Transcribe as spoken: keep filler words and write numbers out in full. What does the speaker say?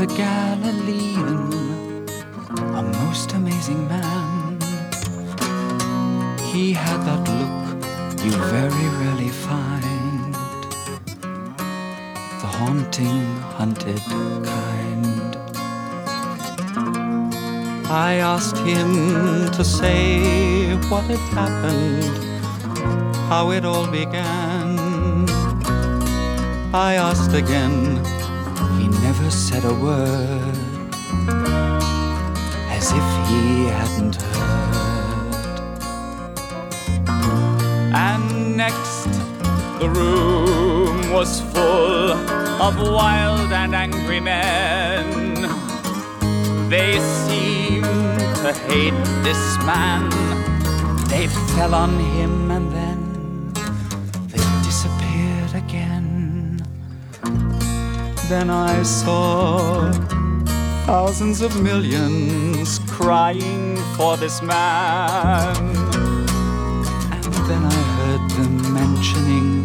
a Galilean, a most amazing man. He had that look you very rarely find, the haunting, hunted kind. I asked him to say what had happened, how it all began. I asked again, he never said a word, as if he hadn't heard. And next, the room was full of wild and angry men. They seemed to hate this man. They fell on him and then they disappeared again. Then I saw thousands of millions crying for this man. And then I heard them mentioning